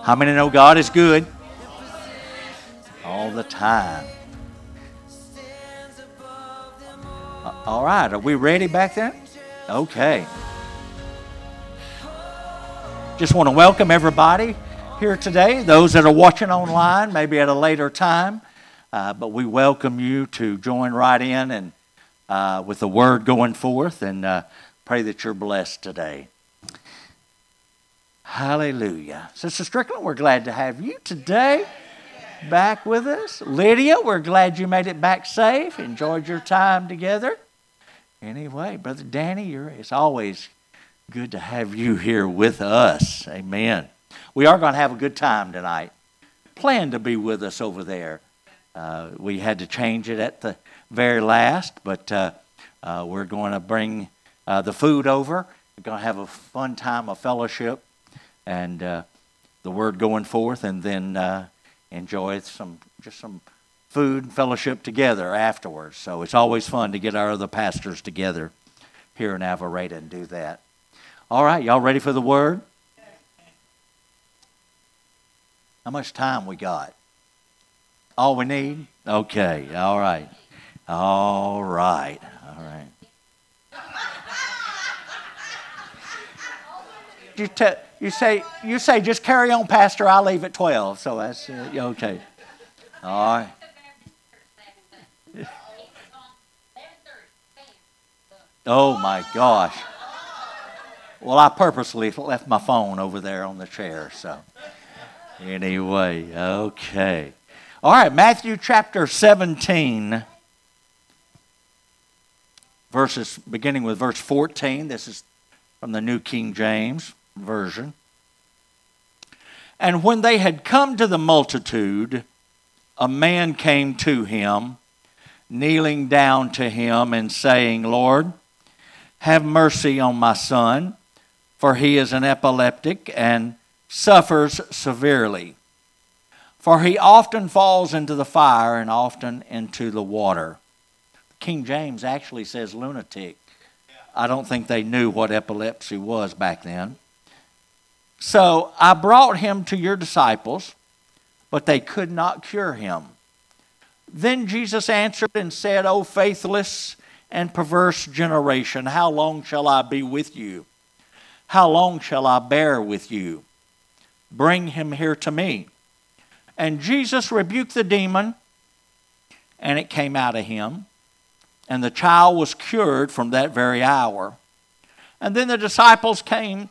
How many know God is good? All the time. All right, are we ready back there? Okay. Just want to welcome everybody here today. Those that are watching online, maybe at a later time. But we welcome you to join right in and with the word going forth, and pray that you're blessed today. Hallelujah. Sister Strickland, we're glad to have you today back with us. Lydia, we're glad you made it back safe. Enjoyed your time together. Anyway, Brother Danny, it's always good to have you here with us. Amen. We are going to have a good time tonight. Plan to be with us over there. We had to change it at the very last, but we're going to bring the food over. We're going to have a fun time of fellowship and the word going forth, and then enjoy some food and fellowship together afterwards. So it's always fun to get our other pastors together here in Alvarado and do that. All right, y'all ready for the word? How much time we got? All we need? Okay, all right. All right, all right. You say, just carry on, Pastor, I'll leave at 12. So that's okay. All right. Oh, my gosh. Well, I purposely left my phone over there on the chair, so anyway, okay. All right, Matthew chapter 17, beginning with verse 14. This is from the New King James Version. And when they had come to the multitude, a man came to him, kneeling down to him and saying, Lord, have mercy on my son, for he is an epileptic and suffers severely. For he often falls into the fire and often into the water. King James actually says lunatic. I don't think they knew what epilepsy was back then. So I brought him to your disciples, but they could not cure him. Then Jesus answered and said, O faithless and perverse generation, how long shall I be with you? How long shall I bear with you? Bring him here to me. And Jesus rebuked the demon, and it came out of him. And the child was cured from that very hour. And then the disciples came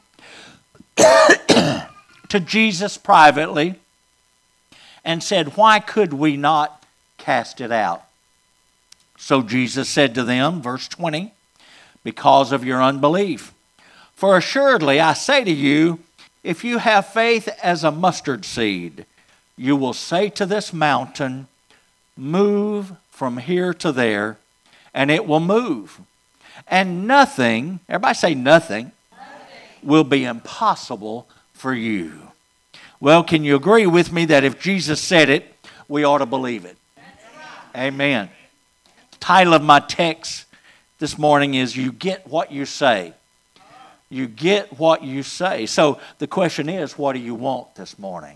to Jesus privately and said, why could we not cast it out? So Jesus said to them, verse 20, because of your unbelief. For assuredly I say to you, if you have faith as a mustard seed, you will say to this mountain, move from here to there, and it will move. And nothing, everybody say nothing, will be impossible for you. Well, can you agree with me that if Jesus said it, we ought to believe it? Amen. The title of my text this morning is You Get What You Say. You get what you say. So the question is, what do you want this morning?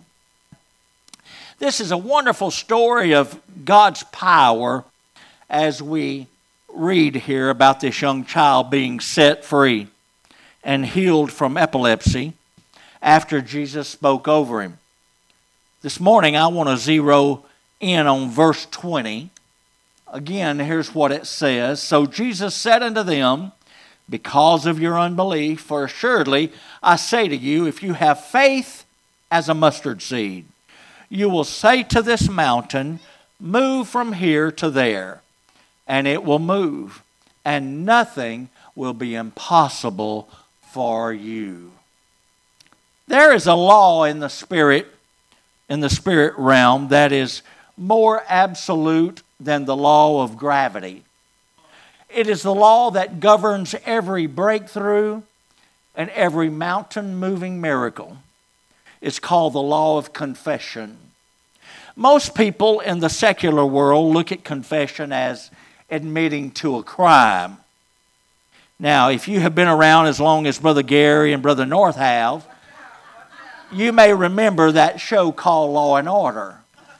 This is a wonderful story of God's power as we read here about this young child being set free and healed from epilepsy after Jesus spoke over him. This morning I want to zero in on verse 20. Again, here's what it says. So Jesus said unto them, because of your unbelief, for assuredly I say to you, if you have faith as a mustard seed, you will say to this mountain, move from here to there, and it will move, and nothing will be impossible for you. There is a law in the spirit realm that is more absolute than the law of gravity. It is the law that governs every breakthrough and every mountain-moving miracle. It's called the law of confession. Most people in the secular world look at confession as admitting to a crime. Now, if you have been around as long as Brother Gary and Brother North have, You may remember that show called Law and Order.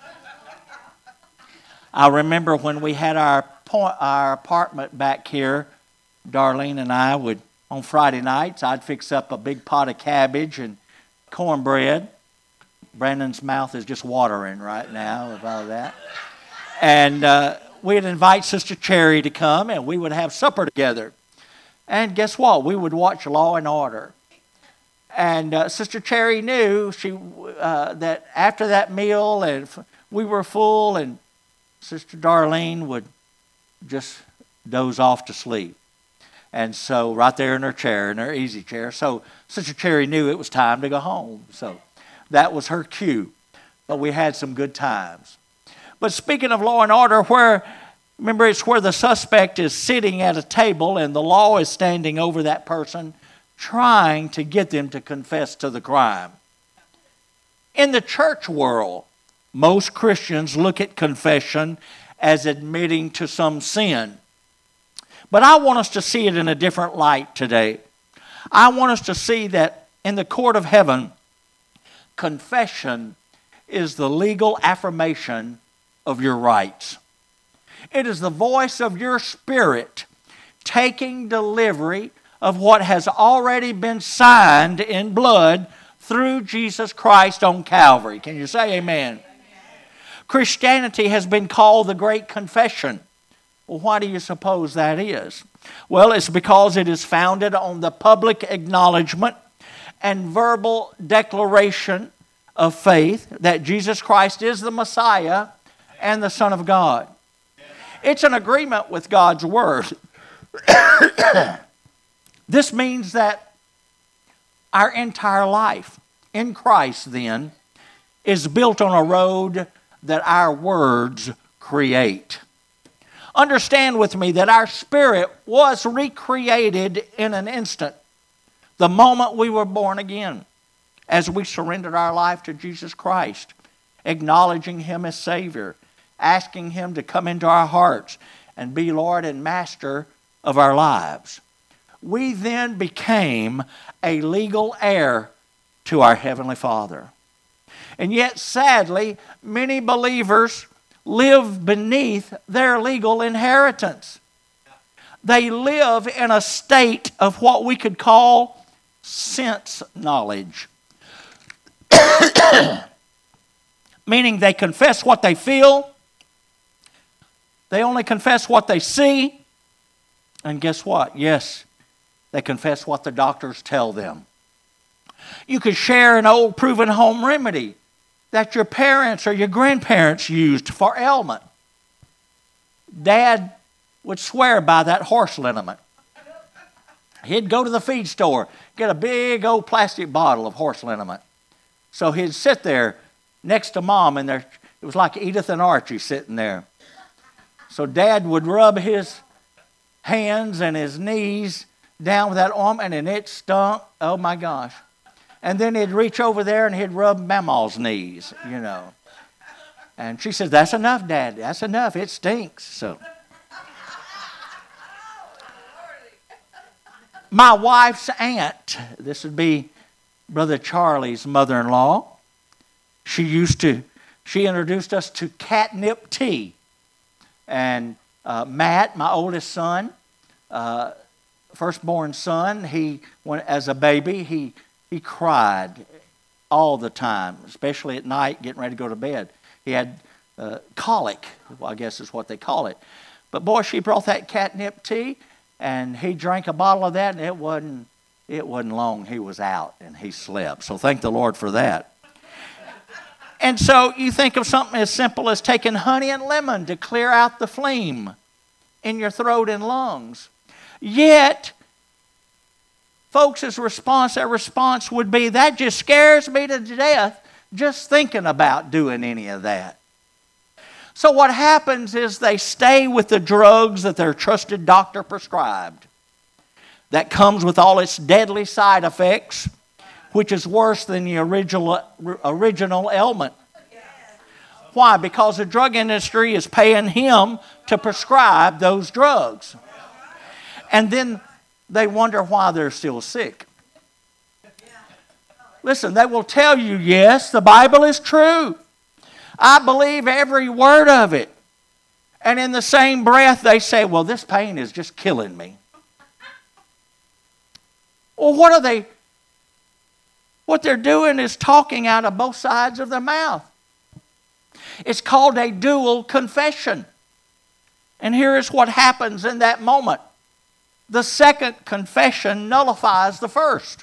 I remember when we had our apartment back here, Darlene and I would, on Friday nights, I'd fix up a big pot of cabbage and cornbread. Brandon's mouth is just watering right now with all of that. And we'd invite Sister Cherry to come, and we would have supper together. And guess what? We would watch Law and Order. And Sister Cherry knew that after that meal, and we were full, and Sister Darlene would just doze off to sleep. And so right there in her chair, in her easy chair. So Sister Cherry knew it was time to go home. So that was her cue. But we had some good times. But speaking of Law and Order, remember it's where the suspect is sitting at a table and the law is standing over that person trying to get them to confess to the crime. In the church world, most Christians look at confession as admitting to some sin. But I want us to see it in a different light today. I want us to see that in the court of heaven, confession is the legal affirmation of your rights. It is the voice of your spirit taking delivery of what has already been signed in blood through Jesus Christ on Calvary. Can you say amen? Christianity has been called the Great Confession. Well, why do you suppose that is? Well, it's because it is founded on the public acknowledgement and verbal declaration of faith that Jesus Christ is the Messiah and the Son of God. It's an agreement with God's Word. This means that our entire life in Christ, then, is built on a road that our words create. Understand with me that our spirit was recreated in an instant, the moment we were born again, as we surrendered our life to Jesus Christ, acknowledging Him as Savior, asking Him to come into our hearts and be Lord and Master of our lives. We then became a legal heir to our Heavenly Father. And yet, sadly, many believers live beneath their legal inheritance. They live in a state of what we could call sense knowledge. Meaning they confess what they feel, they only confess what they see, and guess what? Yes, they confess what the doctors tell them. You could share an old proven home remedy that your parents or your grandparents used for ailment. Dad would swear by that horse liniment. He'd go to the feed store, get a big old plastic bottle of horse liniment. So he'd sit there next to Mom, and it was like Edith and Archie sitting there. So Dad would rub his hands and his knees down with that ointment, and it stunk. Oh my gosh. And then he'd reach over there and he'd rub Mama's knees, you know. And she says, "That's enough, Dad. That's enough. It stinks." So my wife's aunt, this would be Brother Charlie's mother-in-law, she introduced us to catnip tea. And Matt, my oldest son, firstborn son, as a baby, he cried all the time, especially at night getting ready to go to bed. He had colic, I guess is what they call it. But boy, she brought that catnip tea, and he drank a bottle of that, and it wasn't long. He was out, and he slept. So thank the Lord for that. And so you think of something as simple as taking honey and lemon to clear out the phlegm in your throat and lungs. Yet, folks' their response would be, "That just scares me to death just thinking about doing any of that." So what happens is they stay with the drugs that their trusted doctor prescribed. That comes with all its deadly side effects, which is worse than the original ailment. Why? Because the drug industry is paying him to prescribe those drugs. And then they wonder why they're still sick. Listen, they will tell you, yes, the Bible is true. I believe every word of it. And in the same breath, they say, well, this pain is just killing me. Well, what they're doing is talking out of both sides of their mouth. It's called a dual confession. And here is what happens in that moment. The second confession nullifies the first.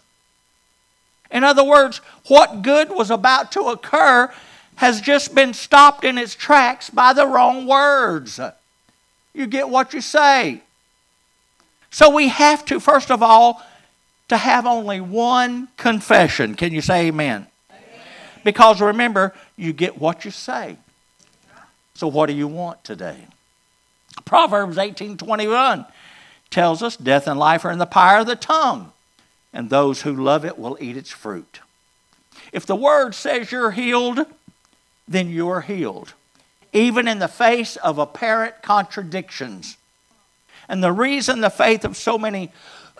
In other words, what good was about to occur has just been stopped in its tracks by the wrong words. You get what you say. So we have to, first of all, to have only one confession. Can you say amen? Amen. Because remember, you get what you say. So what do you want today? Proverbs 18:21 tells us death and life are in the power of the tongue, and those who love it will eat its fruit. If the word says you're healed, then you are healed, even in the face of apparent contradictions. And the reason the faith of so many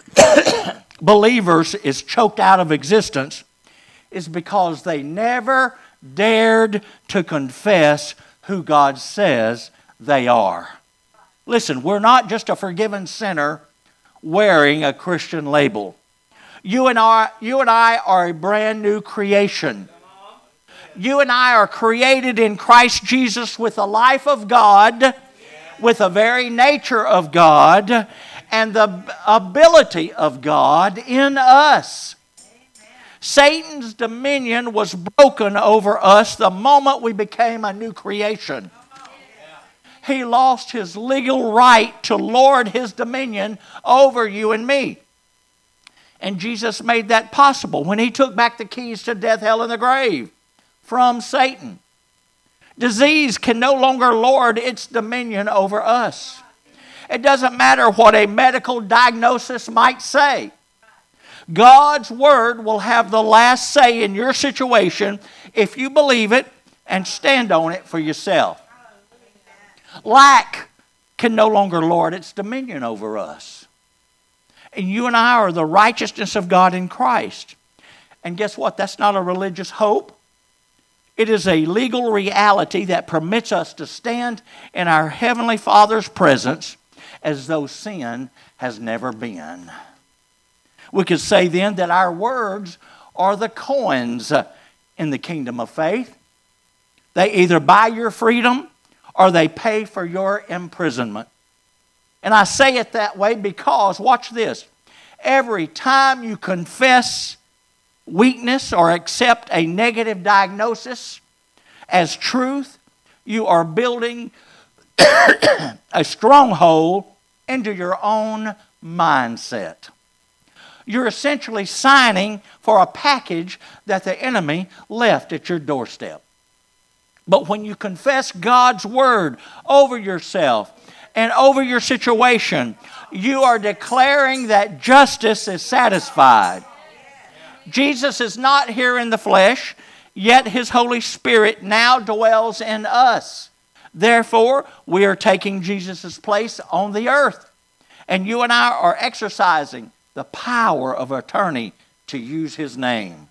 believers is choked out of existence is because they never dared to confess who God says they are. Listen, we're not just a forgiven sinner wearing a Christian label. You and I are a brand new creation. You and I are created in Christ Jesus with the life of God, with the very nature of God, and the ability of God in us. Satan's dominion was broken over us the moment we became a new creation. He lost his legal right to lord his dominion over you and me. And Jesus made that possible when he took back the keys to death, hell, and the grave from Satan. Disease can no longer lord its dominion over us. It doesn't matter what a medical diagnosis might say. God's word will have the last say in your situation if you believe it and stand on it for yourself. Lack can no longer lord its dominion over us. And you and I are the righteousness of God in Christ. And guess what? That's not a religious hope. It is a legal reality that permits us to stand in our Heavenly Father's presence as though sin has never been. We could say then that our words are the coins in the kingdom of faith. They either buy your freedom or they pay for your imprisonment. And I say it that way because, watch this, every time you confess weakness or accept a negative diagnosis as truth, you are building a stronghold into your own mindset. You're essentially signing for a package that the enemy left at your doorstep. But when you confess God's word over yourself and over your situation, you are declaring that justice is satisfied. Jesus is not here in the flesh, yet his Holy Spirit now dwells in us. Therefore, we are taking Jesus' place on the earth. And you and I are exercising the power of attorney to use his name.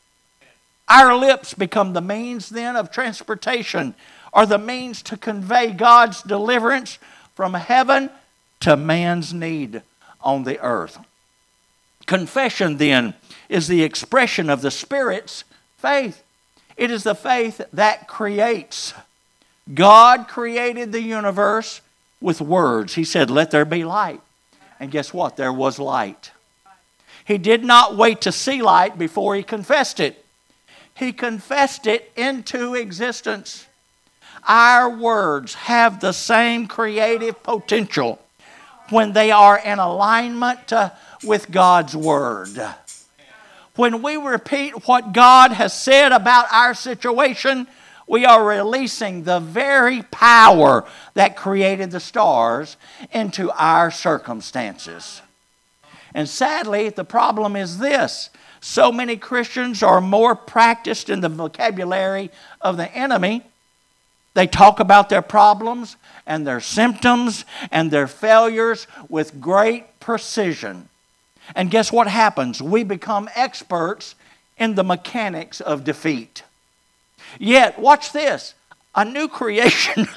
Our lips become the means then of transportation, or the means to convey God's deliverance from heaven to man's need on the earth. Confession then is the expression of the Spirit's faith. It is the faith that creates. God created the universe with words. He said, "Let there be light." And guess what? There was light. He did not wait to see light before he confessed it. He confessed it into existence. Our words have the same creative potential when they are in alignment with God's word. When we repeat what God has said about our situation, we are releasing the very power that created the stars into our circumstances. And sadly, the problem is this. So many Christians are more practiced in the vocabulary of the enemy. They talk about their problems and their symptoms and their failures with great precision. And guess what happens? We become experts in the mechanics of defeat. Yet, watch this. A new creation,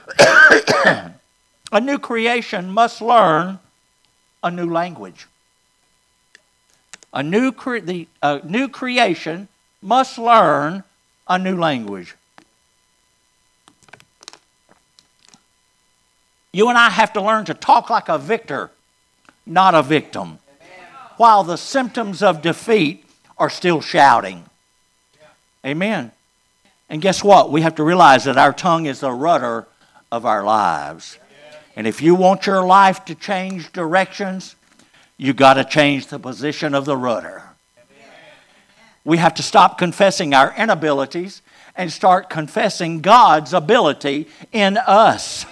a new creation must learn a new language. A new creation must learn a new language. You and I have to learn to talk like a victor, not a victim, while the symptoms of defeat are still shouting. Amen. And guess what? We have to realize that our tongue is the rudder of our lives. And if you want your life to change directions, you got to change the position of the rudder. We have to stop confessing our inabilities and start confessing God's ability in us.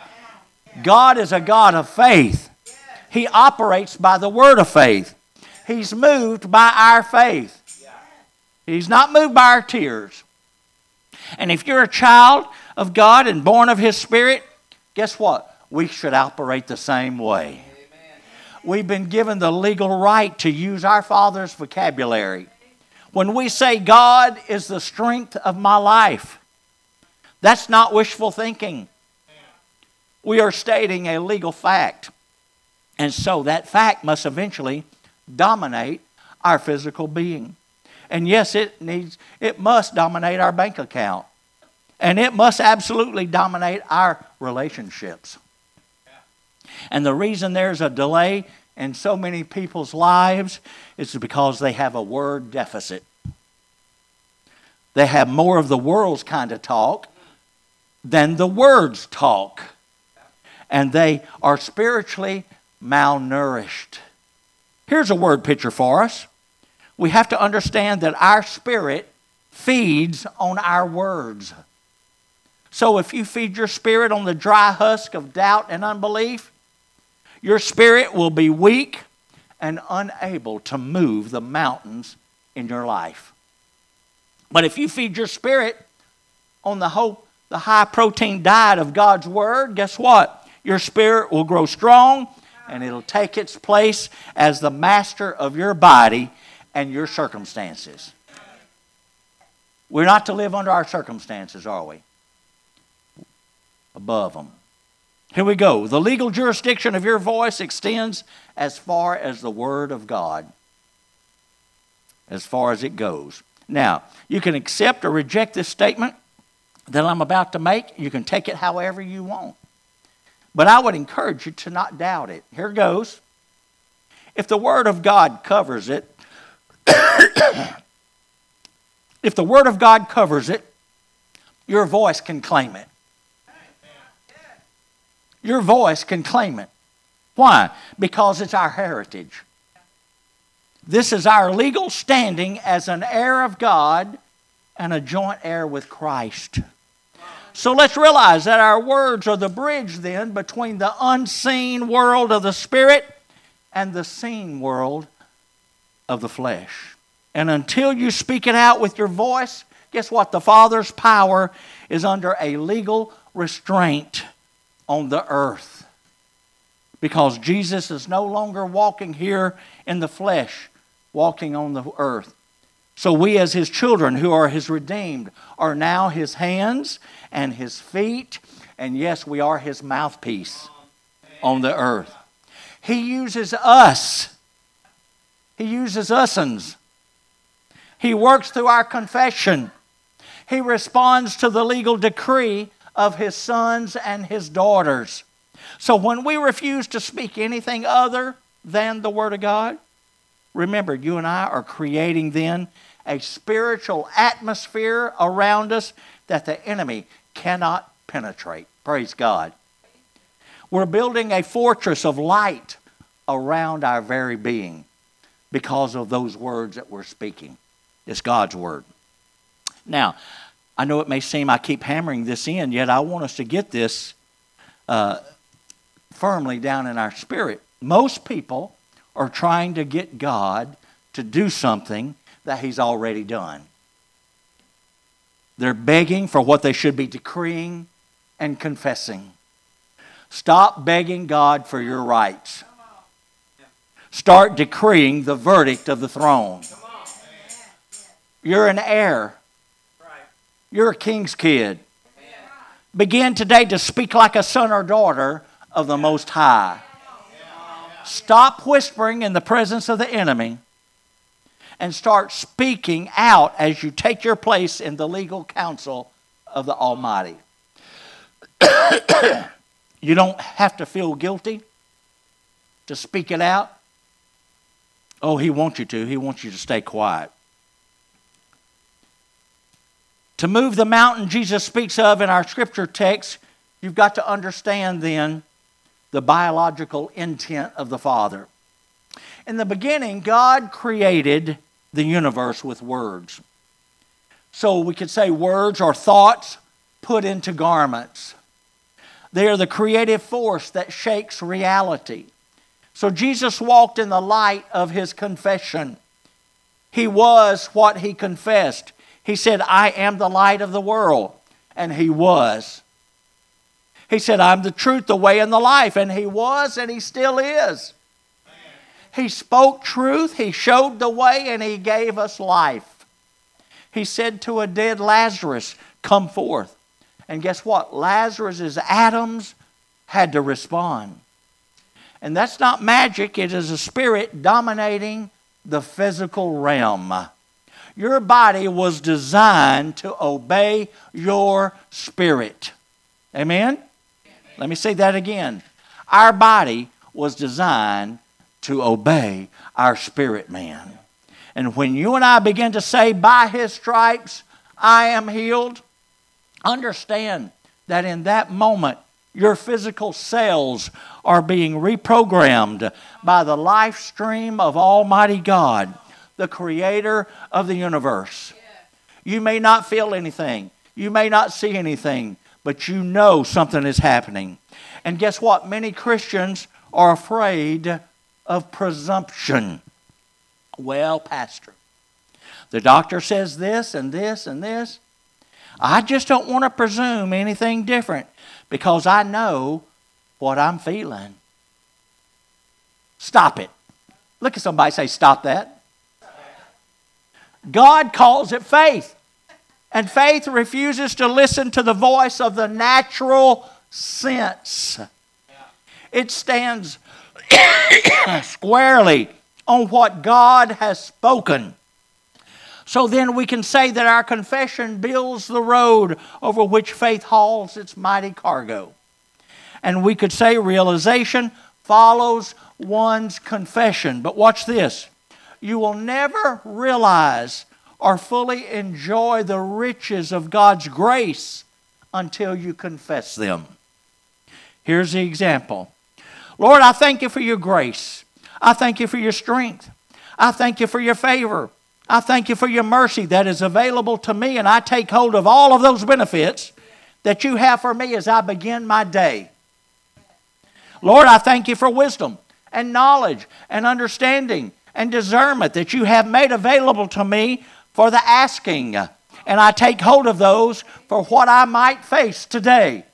God is a God of faith. He operates by the word of faith. He's moved by our faith. He's not moved by our tears. And if you're a child of God and born of His Spirit, guess what? We should operate the same way. We've been given the legal right to use our Father's vocabulary. When we say God is the strength of my life, that's not wishful thinking. We are stating a legal fact. And so that fact must eventually dominate our physical being. And yes, it must dominate our bank account. And it must absolutely dominate our relationships. And the reason there's a delay in so many people's lives is because they have a word deficit. They have more of the world's kind of talk than the words talk. And they are spiritually malnourished. Here's a word picture for us. We have to understand that our spirit feeds on our words. So if you feed your spirit on the dry husk of doubt and unbelief, your spirit will be weak and unable to move the mountains in your life. But if you feed your spirit on the high protein diet of God's Word, guess what? Your spirit will grow strong and it'll take its place as the master of your body and your circumstances. We're not to live under our circumstances, are we? Above them. Here we go. The legal jurisdiction of your voice extends as far as the Word of God. As far as it goes. Now, you can accept or reject this statement that I'm about to make. You can take it however you want. But I would encourage you to not doubt it. Here goes. If the Word of God covers it, if the Word of God covers it, your voice can claim it. Your voice can claim it. Why? Because it's our heritage. This is our legal standing as an heir of God and a joint heir with Christ. So let's realize that our words are the bridge then between the unseen world of the Spirit and the seen world of the flesh. And until you speak it out with your voice, guess what? The Father's power is under a legal restraint on the earth. Because Jesus is no longer walking here in the flesh, walking on the earth. So we as His children who are His redeemed are now His hands and His feet. And yes, we are His mouthpiece on the earth. He uses us. He uses us'uns. He works through our confession. He responds to the legal decree of His sons and His daughters. So when we refuse to speak anything other than the Word of God, remember, you and I are creating then a spiritual atmosphere around us that the enemy cannot penetrate. Praise God. We're building a fortress of light around our very being because of those words that we're speaking. It's God's Word. Now, I know it may seem I keep hammering this in, yet I want us to get this firmly down in our spirit. Most people are trying to get God to do something that He's already done. They're begging for what they should be decreeing and confessing. Stop begging God for your rights. Start decreeing the verdict of the throne. You're an heir. You're a king's kid. Begin today to speak like a son or daughter of the Most High. Stop whispering in the presence of the enemy and start speaking out as you take your place in the legal counsel of the Almighty. You don't have to feel guilty to speak it out. Oh, He wants you to. He wants you to stay quiet. To move the mountain Jesus speaks of in our scripture text, you've got to understand then the biological intent of the Father. In the beginning, God created the universe with words. So we could say words are thoughts put into garments. They are the creative force that shakes reality. So Jesus walked in the light of His confession. He was what He confessed. He said, I am the light of the world. And He was. He said, I'm the truth, the way, and the life. And He was, and He still is. He spoke truth, He showed the way, and He gave us life. He said to a dead Lazarus, come forth. And guess what? Lazarus' atoms had to respond. And that's not magic. It is a spirit dominating the physical realm. Your body was designed to obey your spirit. Amen? Let me say that again. Our body was designed to obey our spirit man. And when you and I begin to say, by His stripes, I am healed, understand that in that moment, your physical cells are being reprogrammed by the life stream of Almighty God, the Creator of the universe. You may not feel anything. You may not see anything, but you know something is happening. And guess what? Many Christians are afraid of presumption. Well, Pastor, the doctor says this and this and this. I just don't want to presume anything different because I know what I'm feeling. Stop it. Look at somebody, say, stop that. God calls it faith. And faith refuses to listen to the voice of the natural sense. It stands squarely on what God has spoken. So then we can say that our confession builds the road over which faith hauls its mighty cargo. And we could say realization follows one's confession. But watch this. You will never realize or fully enjoy the riches of God's grace until you confess them. Here's the example. Lord, I thank You for Your grace. I thank You for Your strength. I thank You for Your favor. I thank You for Your mercy that is available to me, and I take hold of all of those benefits that You have for me as I begin my day. Lord, I thank You for wisdom and knowledge and understanding and discernment that You have made available to me for the asking. And I take hold of those for what I might face today.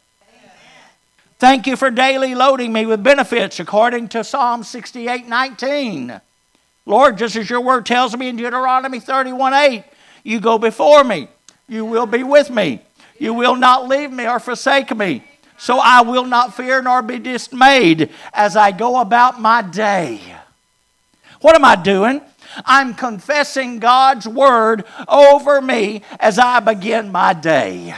Thank You for daily loading me with benefits according to Psalm 68:19. Lord, just as Your word tells me in Deuteronomy 31:8, You go before me. You will be with me. You will not leave me or forsake me. So I will not fear nor be dismayed as I go about my day. What am I doing? I'm confessing God's word over me as I begin my day.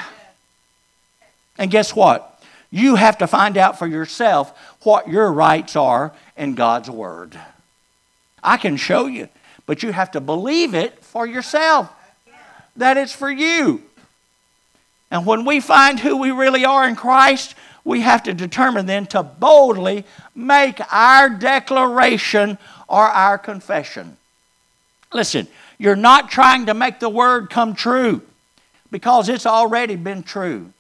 And guess what? You have to find out for yourself what your rights are in God's word. I can show you, but you have to believe it for yourself, that it's for you. And when we find who we really are in Christ, we have to determine then to boldly make our declaration or our confession. Listen, you're not trying to make the word come true because it's already been true.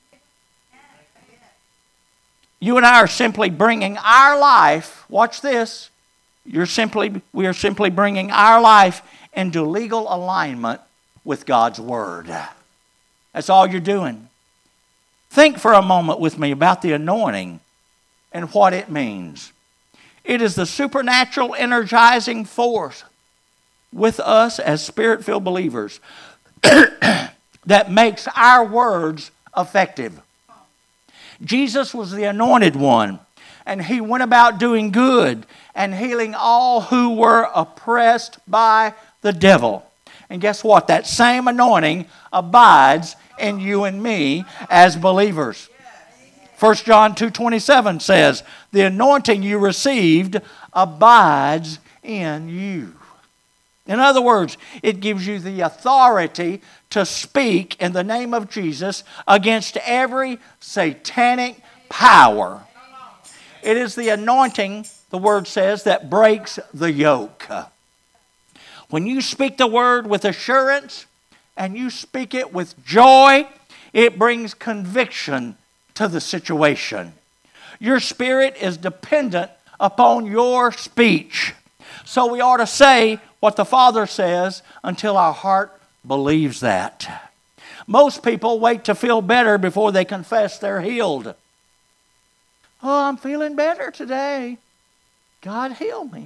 You and I are simply bringing our life, watch this, we are simply bringing our life into legal alignment with God's word. That's all you're doing. Think for a moment with me about the anointing and what it means. It is the supernatural energizing force with us as Spirit-filled believers that makes our words effective. Jesus was the anointed one, and he went about doing good and healing all who were oppressed by the devil. And guess what? That same anointing abides in you and me as believers. 1 John 2:27 says, the anointing you received abides in you. In other words, it gives you the authority to speak in the name of Jesus against every satanic power. It is the anointing, the word says, that breaks the yoke. When you speak the word with assurance and you speak it with joy, it brings conviction to the situation. Your spirit is dependent upon your speech. So we ought to say what the Father says until our heart believes that. Most people wait to feel better before they confess they're healed. Oh, I'm feeling better today. God heal me.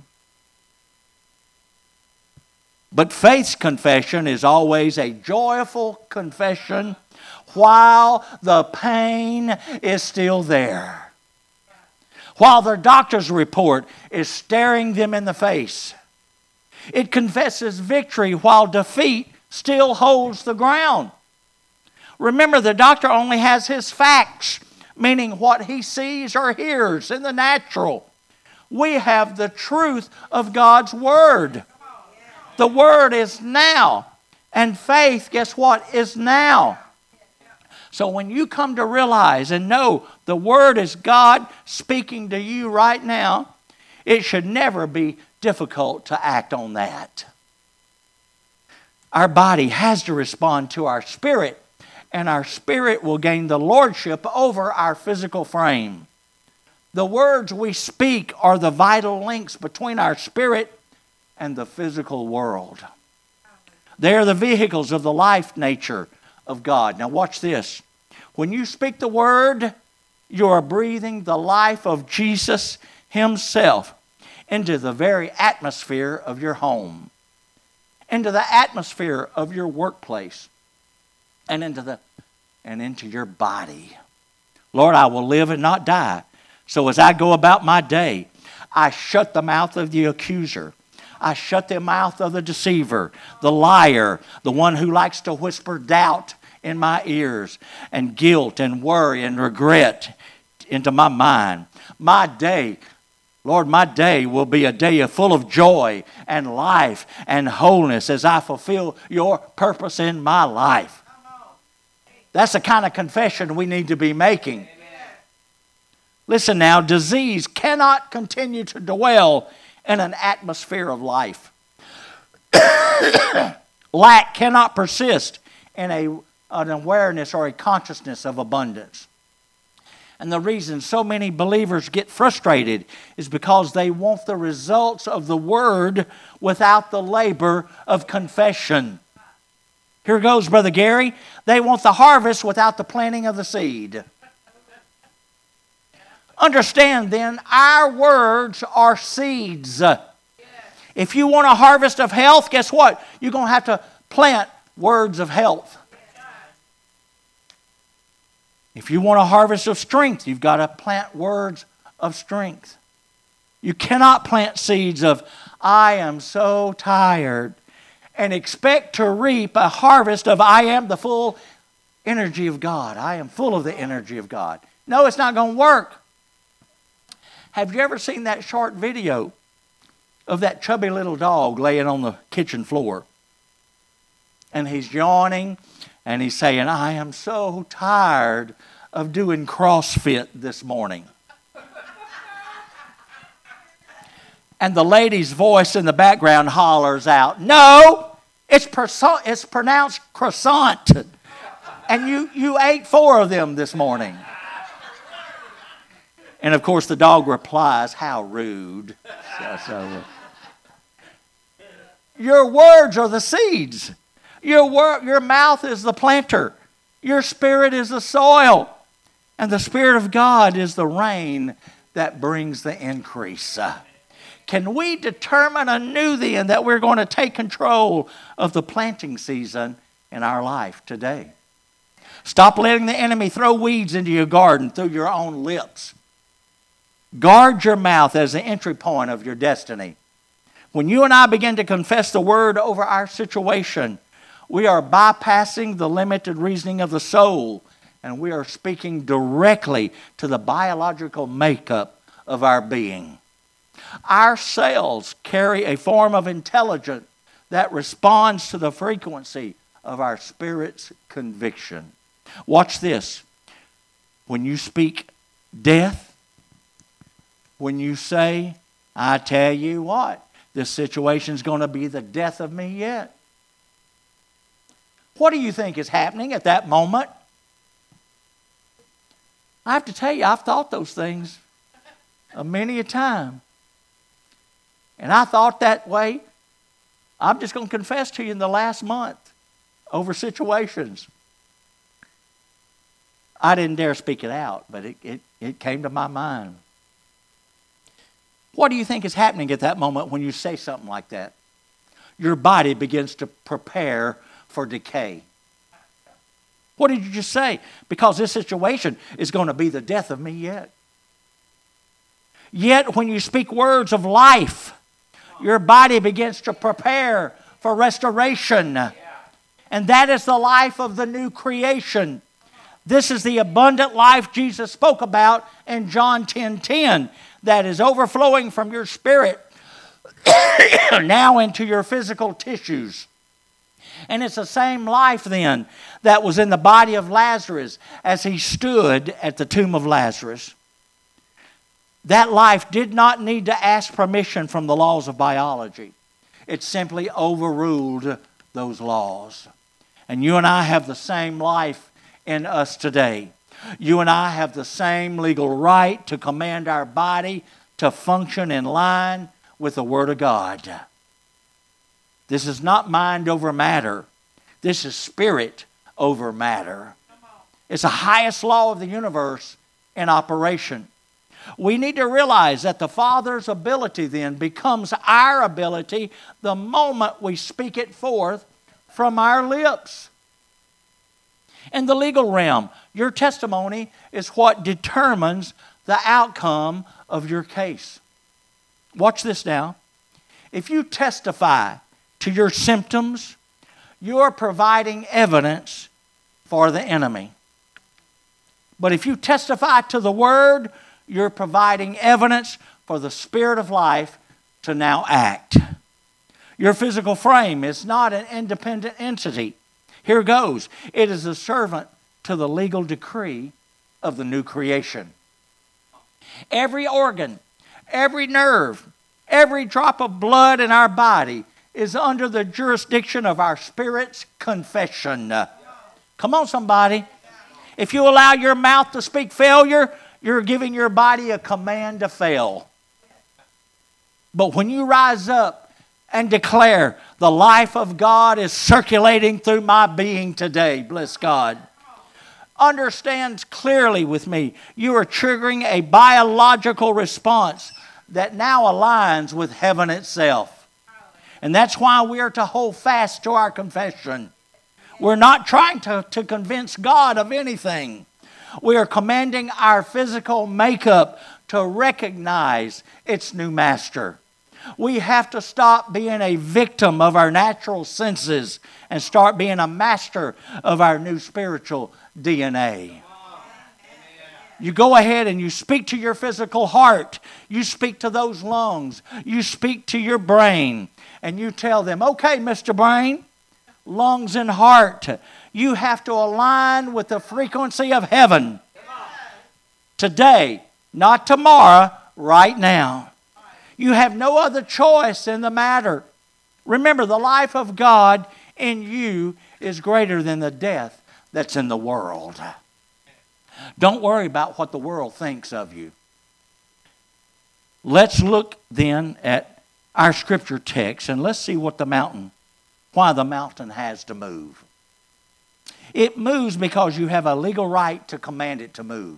But faith's confession is always a joyful confession while the pain is still there. While their doctor's report is staring them in the face. It confesses victory while defeat still holds the ground. Remember, the doctor only has his facts, meaning what he sees or hears in the natural. We have the truth of God's Word. The Word is now. And faith, guess what, is now. So when you come to realize and know the Word is God speaking to you right now, it should never be difficult to act on that. Our body has to respond to our spirit, and our spirit will gain the lordship over our physical frame. The words we speak are the vital links between our spirit and the physical world. They are the vehicles of the life nature of God. Now watch this. When you speak the word, you are breathing the life of Jesus Himself into the very atmosphere of your home, into the atmosphere of your workplace, and into your body. Lord, I will live and not die. So as I go about my day, I shut the mouth of the accuser. I shut the mouth of the deceiver, the liar, the one who likes to whisper doubt in my ears, and guilt and worry and regret into my mind. My day, Lord, my day will be a day full of joy and life and wholeness as I fulfill your purpose in my life. That's the kind of confession we need to be making. Listen now, disease cannot continue to dwell in an atmosphere of life. Lack cannot persist in an awareness or a consciousness of abundance. And the reason so many believers get frustrated is because they want the results of the word without the labor of confession. Here goes, Brother Gary. They want the harvest without the planting of the seed. Understand then, our words are seeds. If you want a harvest of health, guess what? You're going to have to plant words of health. If you want a harvest of strength, you've got to plant words of strength. You cannot plant seeds of, I am so tired, and expect to reap a harvest of, I am the full energy of God. I am full of the energy of God. No, it's not going to work. Have you ever seen that short video of that chubby little dog laying on the kitchen floor? And he's yawning and he's saying, I am so tired of doing CrossFit this morning. And the lady's voice in the background hollers out, no, it's pronounced croissant. And you ate 4 of them this morning. And of course the dog replies, how rude. Your words are the seeds. Your mouth is the planter. Your spirit is the soil. And the Spirit of God is the rain that brings the increase. Can we determine anew then that we're going to take control of the planting season in our life today. Stop letting the enemy throw weeds into your garden through your own lips. Guard your mouth as the entry point of your destiny. When you and I begin to confess the word over our situation, we are bypassing the limited reasoning of the soul, and we are speaking directly to the biological makeup of our being. Our cells carry a form of intelligence that responds to the frequency of our spirit's conviction. Watch this. When you speak death, when you say, I tell you what, this situation's going to be the death of me yet. What do you think is happening at that moment? I have to tell you, I've thought those things many a time. And I thought that way. I'm just going to confess to you in the last month over situations. I didn't dare speak it out, but it came to my mind. What do you think is happening at that moment when you say something like that? Your body begins to prepare for decay. What did you just say? Because this situation is going to be the death of me yet. Yet when you speak words of life, your body begins to prepare for restoration. And that is the life of the new creation. This is the abundant life Jesus spoke about in John 10:10 that is overflowing from your spirit now into your physical tissues. And it's the same life then that was in the body of Lazarus as he stood at the tomb of Lazarus. That life did not need to ask permission from the laws of biology. It simply overruled those laws. And you and I have the same life in us today. You and I have the same legal right to command our body to function in line with the Word of God. This is not mind over matter. This is spirit over matter. It's the highest law of the universe in operation. We need to realize that the Father's ability then becomes our ability the moment we speak it forth from our lips. In the legal realm, your testimony is what determines the outcome of your case. Watch this now. If you testify to your symptoms, you are providing evidence for the enemy. But if you testify to the Word, you're providing evidence for the Spirit of life to now act. Your physical frame is not an independent entity. Here goes. It is a servant to the legal decree of the new creation. Every organ, every nerve, every drop of blood in our body is under the jurisdiction of our spirit's confession. Come on, somebody. If you allow your mouth to speak failure, you're giving your body a command to fail. But when you rise up and declare, the life of God is circulating through my being today, bless God. Understand clearly with me, you are triggering a biological response that now aligns with heaven itself. And that's why we are to hold fast to our confession. We're not trying to convince God of anything. We are commanding our physical makeup to recognize its new master. We have to stop being a victim of our natural senses and start being a master of our new spiritual DNA. You go ahead and you speak to your physical heart. You speak to those lungs. You speak to your brain. And you tell them, okay, Mr. Brain, lungs and heart, you have to align with the frequency of heaven. Today, not tomorrow, right now. You have no other choice in the matter. Remember, the life of God in you is greater than the death that's in the world. Don't worry about what the world thinks of you. Let's look then at our scripture text and let's see why the mountain has to move. It moves because you have a legal right to command it to move.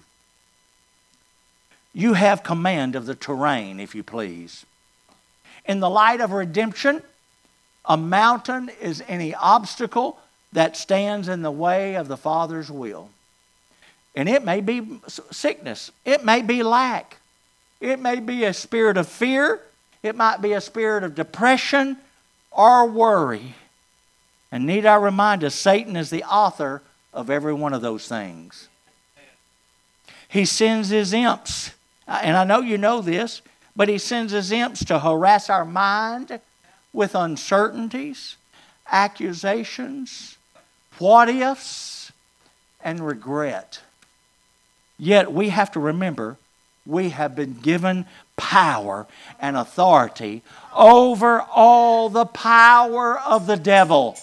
You have command of the terrain, if you please. In the light of redemption, a mountain is any obstacle that stands in the way of the Father's will. And it may be sickness. It may be lack. It may be a spirit of fear. It might be a spirit of depression or worry. And need I remind us, Satan is the author of every one of those things. He sends his imps. And I know you know this, but he sends his imps to harass our mind with uncertainties, accusations, what ifs, and regret. Yet we have to remember we have been given power and authority over all the power of the devil.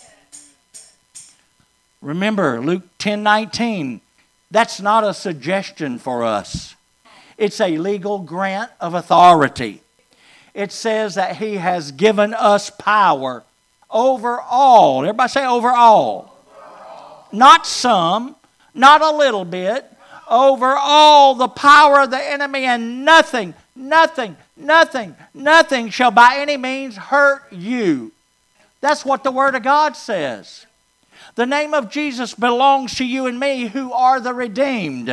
Remember Luke 10:19. That's not a suggestion for us. It's a legal grant of authority. It says that He has given us power over all. Everybody say over all. Not some, not a little bit. Over all the power of the enemy, and nothing shall by any means hurt you. That's what the Word of God says. The name of Jesus belongs to you and me who are the redeemed.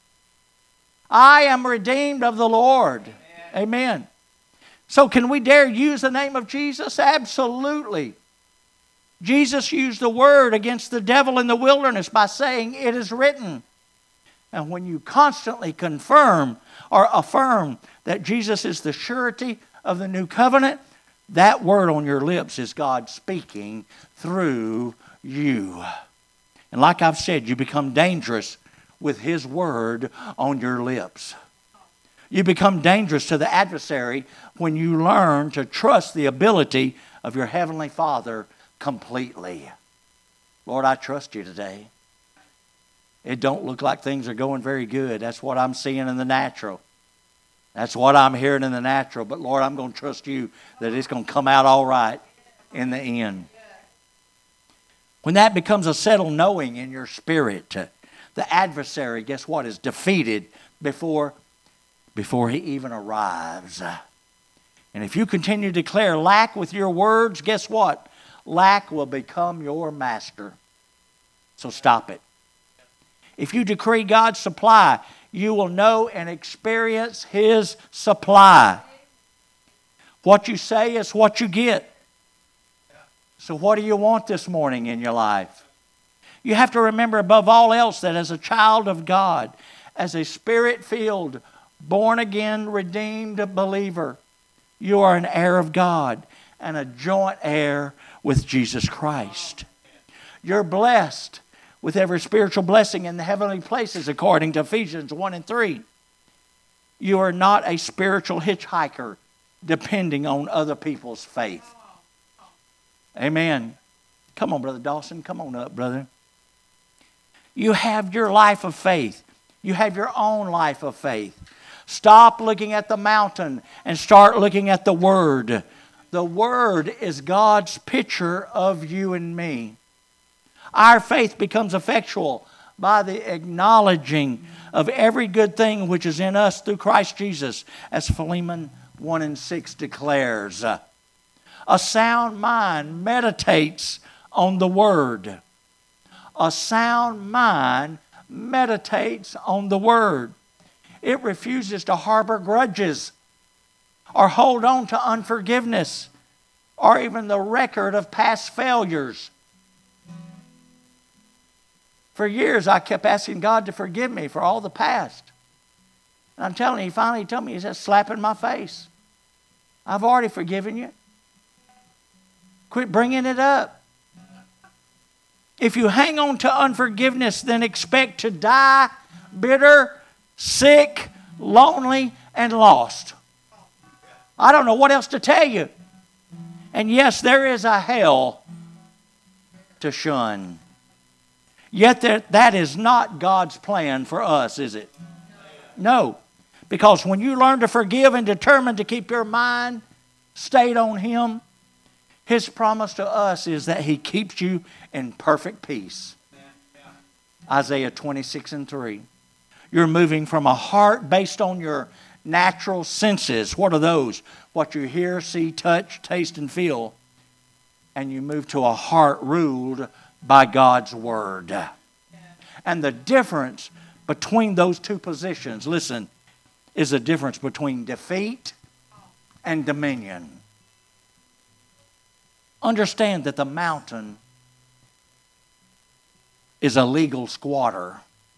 I am redeemed of the Lord. Amen. So can we dare use the name of Jesus? Absolutely. Jesus used the word against the devil in the wilderness by saying, "It is written." And when you constantly confirm or affirm that Jesus is the surety of the new covenant, that word on your lips is God speaking through you. And like I've said, you become dangerous with His word on your lips. You become dangerous to the adversary when you learn to trust the ability of your Heavenly Father completely. Lord, I trust You today. It don't look like things are going very good. That's what I'm seeing in the natural. That's what I'm hearing in the natural. But Lord, I'm going to trust You that it's going to come out all right in the end. When that becomes a settled knowing in your spirit, the adversary, guess what, is defeated before he even arrives. And if you continue to declare lack with your words, guess what? Lack will become your master. So stop it. If you decree God's supply, you will know and experience His supply. What you say is what you get. So what do you want this morning in your life? You have to remember above all else that as a child of God, as a Spirit-filled, born-again, redeemed believer, you are an heir of God and a joint heir with Jesus Christ. You're blessed with every spiritual blessing in the heavenly places, according to Ephesians 1 and 3. You are not a spiritual hitchhiker depending on other people's faith. Amen. Come on, Brother Dawson. Come on up, brother. You have your life of faith. You have your own life of faith. Stop looking at the mountain and start looking at the Word. The Word is God's picture of you and me. Our faith becomes effectual by the acknowledging of every good thing which is in us through Christ Jesus, as Philemon 1 and 6 declares. A sound mind meditates on the Word. A sound mind meditates on the Word. It refuses to harbor grudges or hold on to unforgiveness or even the record of past failures. For years, I kept asking God to forgive me for all the past. And I'm telling you, He finally told me, He said, slap in my face. I've already forgiven you. Quit bringing it up. If you hang on to unforgiveness, then expect to die bitter, sick, lonely, and lost. I don't know what else to tell you. And yes, there is a hell to shun. Yet that is not God's plan for us, is it? No. Because when you learn to forgive and determine to keep your mind stayed on Him, His promise to us is that He keeps you in perfect peace. Isaiah 26 and 3. You're moving from a heart based on your natural senses. What are those? What you hear, see, touch, taste, and feel. And you move to a heart ruled by God's Word. And the difference between those two positions, listen, is the difference between defeat and dominion. Understand that the mountain is a legal squatter.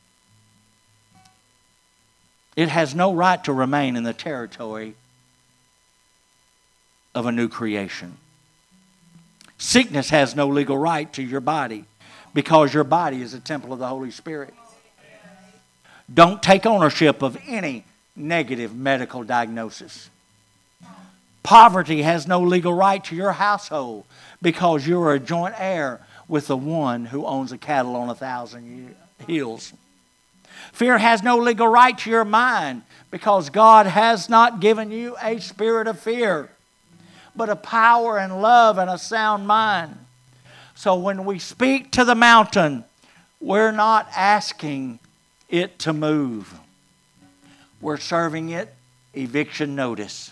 It has no right to remain in the territory of a new creation. Sickness has no legal right to your body because your body is a temple of the Holy Spirit. Don't take ownership of any negative medical diagnosis. Poverty has no legal right to your household because you are a joint heir with the one who owns the cattle on 1,000 hills. Fear has no legal right to your mind because God has not given you a spirit of fear, but a power and love and a sound mind. So when we speak to the mountain, we're not asking it to move. We're serving it eviction notice.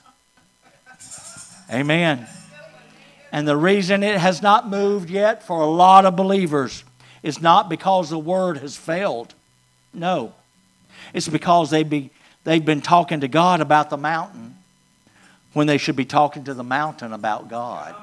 Amen. And the reason it has not moved yet for a lot of believers is not because the word has failed. No. It's because they've been talking to God about the mountain when they should be talking to the mountain about God.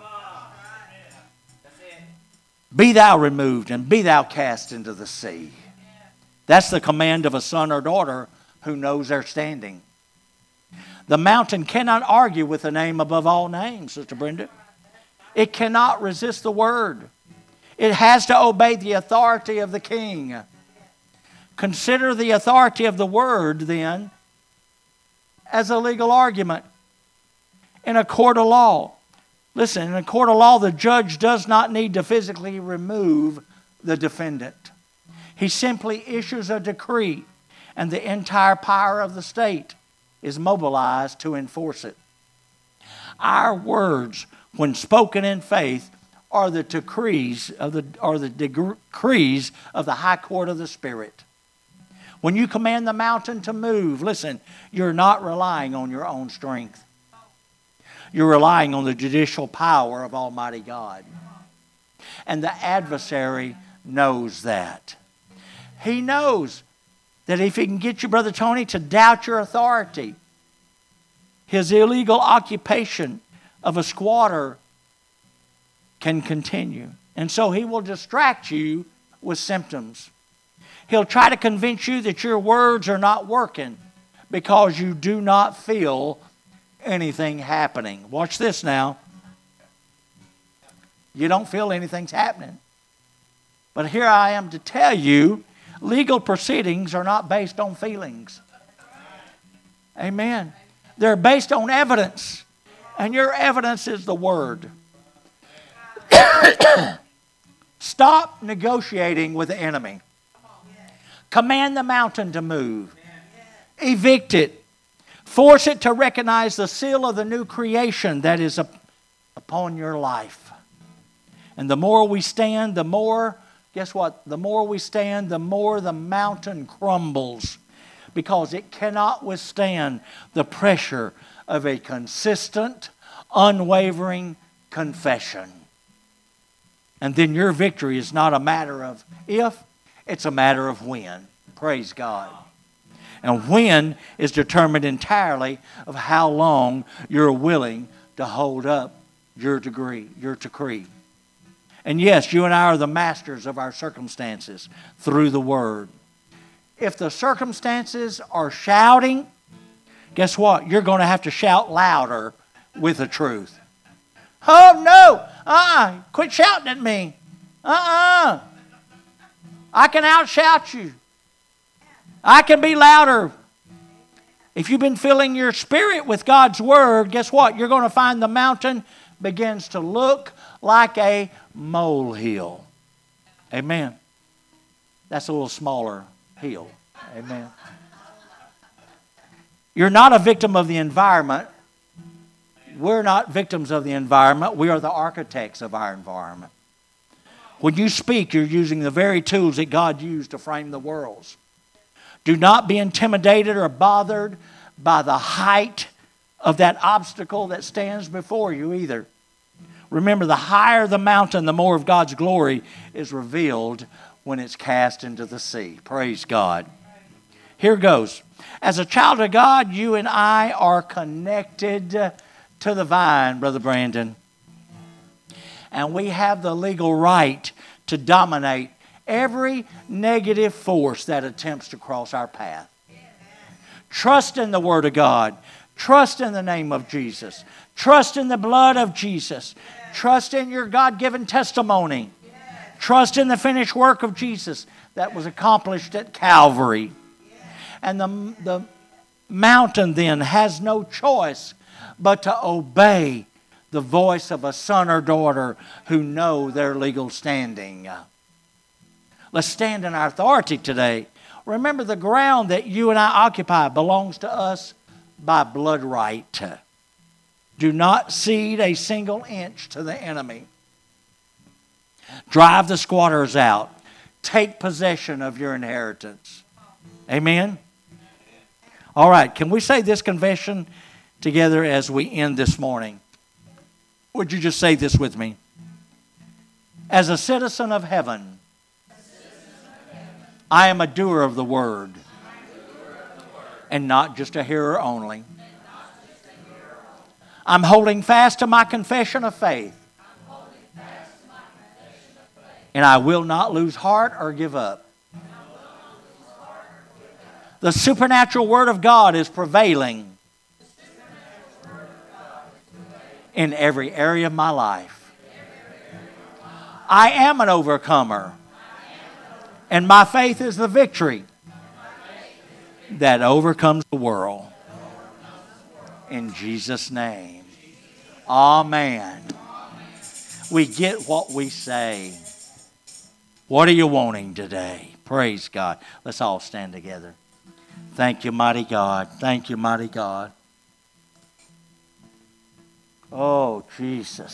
Be thou removed and be thou cast into the sea. That's the command of a son or daughter who knows their standing. The mountain cannot argue with the name above all names, Sister Brenda. It cannot resist the word. It has to obey the authority of the king. Consider the authority of the word, then, as a legal argument. In a court of law, listen, in a court of law, the judge does not need to physically remove the defendant. He simply issues a decree, and the entire power of the state is mobilized to enforce it. Our words, when spoken in faith, are the decrees of the High Court of the Spirit. When you command the mountain to move, listen, you're not relying on your own strength. You're relying on the judicial power of Almighty God. And the adversary knows that. He knows that if he can get you, Brother Tony, to doubt your authority, his illegal occupation of a squatter can continue. And so he will distract you with symptoms. He'll try to convince you that your words are not working because you do not feel anything happening. Watch this now. You don't feel anything's happening. But here I am to tell you, legal proceedings are not based on feelings. Amen. They're based on evidence. And your evidence is the word. Stop negotiating with the enemy. Command the mountain to move. Evict it. Force it to recognize the seal of the new creation that is upon your life. And the more we stand, the more, guess what? The more we stand, the more the mountain crumbles. Because it cannot withstand the pressure of a consistent, unwavering confession. And then your victory is not a matter of if, it's a matter of when. Praise God. And when is determined entirely of how long you're willing to hold up your decree. And yes, you and I are the masters of our circumstances through the Word. If the circumstances are shouting, guess what? You're going to have to shout louder with the truth. Oh, no! Quit shouting at me. I can outshout you. I can be louder. If you've been filling your spirit with God's Word, guess what? You're going to find the mountain begins to look like a molehill. Amen. That's a little smaller hill. Amen. You're not a victim of the environment. We're not victims of the environment. We are the architects of our environment. When you speak, you're using the very tools that God used to frame the worlds. Do not be intimidated or bothered by the height of that obstacle that stands before you either. Remember, the higher the mountain, the more of God's glory is revealed when it's cast into the sea. Praise God. Here goes. As a child of God, you and I are connected to the vine, Brother Brandon. And we have the legal right to dominate every negative force that attempts to cross our path. Trust in the Word of God. Trust in the name of Jesus. Trust in the blood of Jesus. Trust in your God-given testimony. Trust in the finished work of Jesus that was accomplished at Calvary. And the mountain then has no choice but to obey the voice of a son or daughter who know their legal standing. Let's stand in our authority today. Remember, the ground that you and I occupy belongs to us by blood right. Do not cede a single inch to the enemy. Drive the squatters out. Take possession of your inheritance. Amen? All right, can we say this confession together as we end this morning? Would you just say this with me? As a citizen of heaven, I am a doer of the word, and not just a hearer only. I'm holding fast to my confession of faith, and I will not lose heart or give up. The supernatural Word of God is prevailing in every area of my life. I am an overcomer, and my faith is the victory that overcomes the world. In Jesus' name. Amen. We get what we say. What are you wanting today? Praise God. Let's all stand together. Thank you, mighty God. Thank you, mighty God. Oh, Jesus.